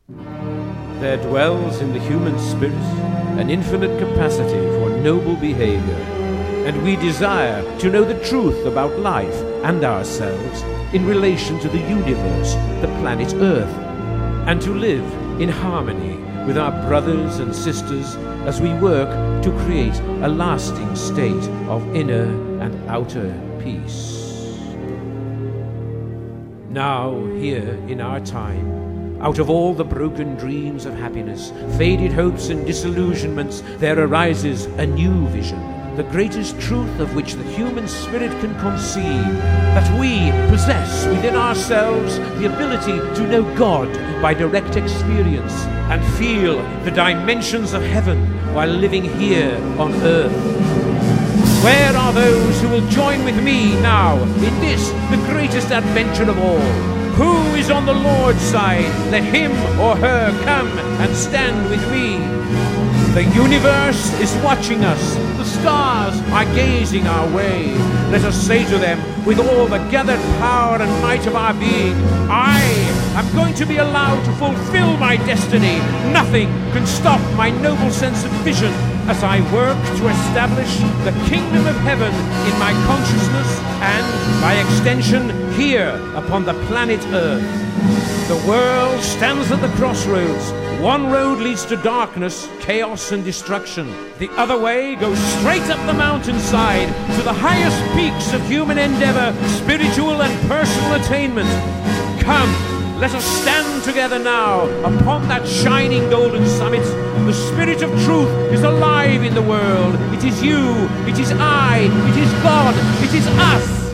There dwells in the human spirit an infinite capacity for noble behavior, and we desire to know the truth about life and ourselves in relation to the universe, the planet Earth, and to live in harmony with our brothers and sisters as we work to create a lasting state of inner and outer peace. Now, here in our time, out of all the broken dreams of happiness, faded hopes and disillusionments, there arises a new vision, the greatest truth of which the human spirit can conceive, that we possess within ourselves the ability to know God by direct experience and feel the dimensions of heaven while living here on earth. Where are those who will join with me now in this, the greatest adventure of all? Who is on the Lord's side? Let him or her come and stand with me. The universe is watching us. The stars are gazing our way. Let us say to them, with all the gathered power and might of our being, I am going to be allowed to fulfill my destiny. Nothing can stop my noble sense of vision as I work to establish the kingdom of heaven in my consciousness and, by extension, here upon the planet Earth. The world stands at the crossroads. One road leads to darkness, chaos, and destruction. The other way goes straight up the mountainside to the highest peaks of human endeavor, spiritual and personal attainment. Come, let us stand together now upon that shining golden summit. The Spirit of Truth is alive in the world. It is you, it is I, it is God, it is us.